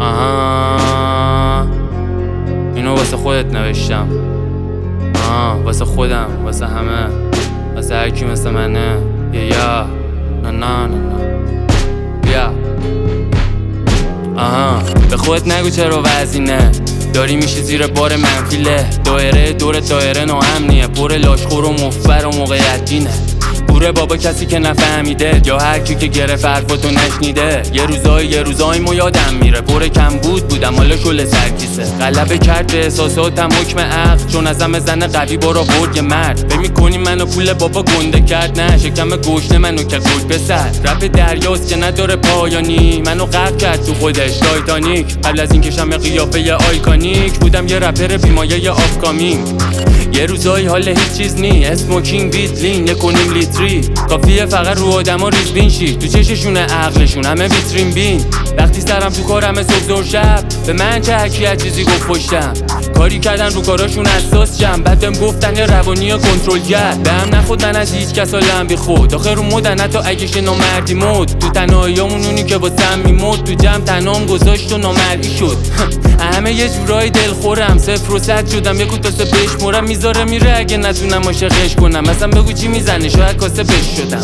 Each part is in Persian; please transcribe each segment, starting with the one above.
اینو واسه خودت نوشتم، واسه خودم، واسه همه، واسه هرکی مثل منه. یا نه نه نه بیا. به خودت نگو چرا وزینه داری میشه زیر بار منفیله. دایره دور دایره ناامنیه، پر لاشخور و مفبر و موقعیتینه. گوره بابا کسی که نفهمیده، یا هر کی که گرفت حرفاتو نشنیده. یه روزایی مو یادم میره، پر کم بودم حالا شل سرکیسه. غلبه کرد به احساساتم حکم عقل، چون ازم زن قوی برا برد یه مرد. فکر میکنی منو پول بابا گنده کرد؟ نه، شکم گشنه منو که گل بسد. رپ دریاست که نداره پایانی، منو غرق کرد تو خودش تایتانیک. قبل از این کشم قیافه آیکونیک، بودم یه رپر بیمایه آفکامینگ. یه روزایی حال هیچ چیز نی، اسموکینگ بیت لین یکونیم لیتری. کافیه فقط رو آدما ریزبین شی، تو چششونه عقلشون همه ویترین بین. وقتی سرم تو کارم صبح زور شب، به من چه حکی از چیزی گفت پشتم. کاری کردن رو کاراشون اساس جم، بعد بهم گفتن یه روانی کنترل کرد. به هم نخود من از هیچ کس حالم بی خود، آخه رو مدن حتی اگه نامردی مد. تو تنهاییامون اونی که واسم میمد، تو جمع تنهام گذاشت و نامردی شد. همه یه جورایی دلخورم، 0 و 100 شدم، یک تا سه بشمرم. میذاره میره اگه نتونم عاشقش کنم. مثلا بگو چی میزنه، شاید کاسه بش شدم.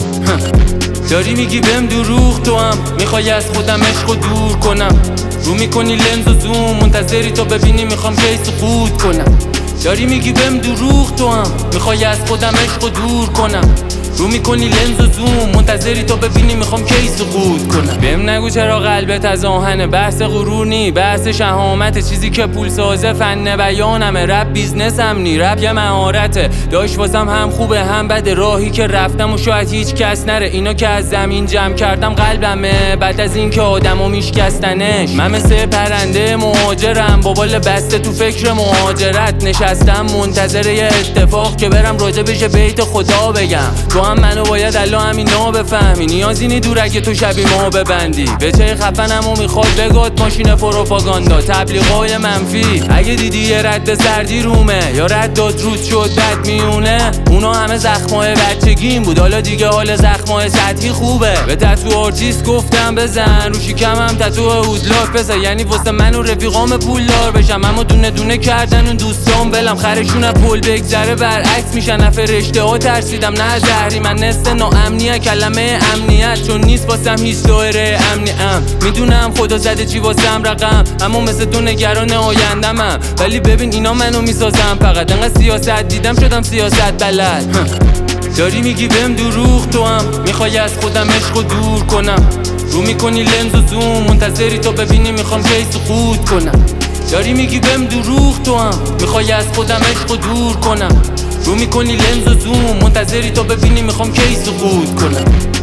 داری میگی بهم دروغ، تو هم میخوای از خودم عشقو دور کنم. رو میکنی لنز و زوم، منتظری تا ببینی میخوام کی سقوط کنم. داری میگی بهم دروغ، تو هم میخوای از خودم عشقو دور کنم. رو میکنی لنز و زوم، منتظری تا ببینی میخوام کی سقوط کنم. بهم نگو چرا قلبت از آهنه، بحث غرور نی، بحث شهامت. چیزی که پول سازه فن بیانمه، رپ بیزنسم نی، رپ یه مهارته. داشت واسم هم خوبه هم بده، راهی که رفتم و شاید هیچ کس نره. اینا که از زمین جمع کردم قلبمه، بعد از این که آدمو میشکستنش. من مثل پرنده مهاجرم، با بال بسته تو فکر مهاجرت نشستم، منتظر یه اتفاق که برم راجع بهش بیت خدا بگم. تو هم منو باید الان همینا بفهمی، نیازی نی دور اگه تو شبی ما ببندی. به چه خفنمو میخواد بگاد ماشین پروپاگاندا، تبلیغای منفی. اگه دیدی یه رد سردی رومه، یا رد داد رود شد بد میونه، اونا همه زخمای بچگیم بود، حالا دیگه حال زخمای سطحی خوبه. به تتو آرتیست گفتم بزن، رو شکمم تتو اودلاک بزن، یعنی واسه من و رفیقام پولدار بشم. اما دونه دونه کردن اون دوستام بلم، خرشون پول بگذره برعکس میشن. فرشته ها ترسیدم نه زهری، من نست ناامنیه کلمه امنیت، چون نیست واسم هیچ دایره امنی. میدونم خدا زده چی واسم رقم، اما مثل تو نگران آیندمم. ولی ببین اینا منو میسازم، فقط انقدر سیاست دیدم شدم سیاست بلد. داری میگی بهم دروغ، تو هم میخوای از خودم عشقو دور کنم. رو میکنی لنز و زوم، منتظری تا ببینی میخوام کی سقوط کنم. داری میگی بهم دروغ، تو هم میخوای از خودم عشقو دور کنم. رو میکنی لنز و زوم، منتظری تا ببینی میخوام کی سقوط کنم.